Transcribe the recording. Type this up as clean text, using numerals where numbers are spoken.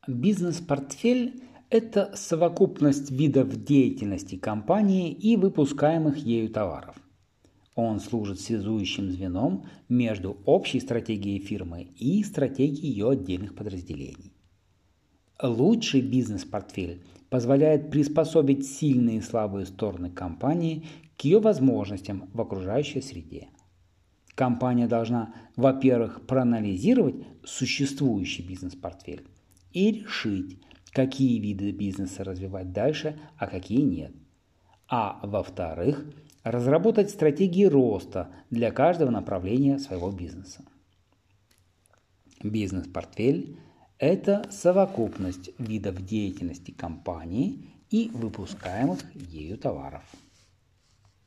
Бизнес-портфель – это совокупность видов деятельности компании и выпускаемых ею товаров. Он служит связующим звеном между общей стратегией фирмы и стратегией ее отдельных подразделений. Лучший бизнес-портфель позволяет приспособить сильные и слабые стороны компании к ее возможностям в окружающей среде. Компания должна, во-первых, проанализировать существующий бизнес-портфель и решить, какие виды бизнеса развивать дальше, а какие нет. А во-вторых, разработать стратегии роста для каждого направления своего бизнеса. Бизнес-портфель – это совокупность видов деятельности компании и выпускаемых ею товаров.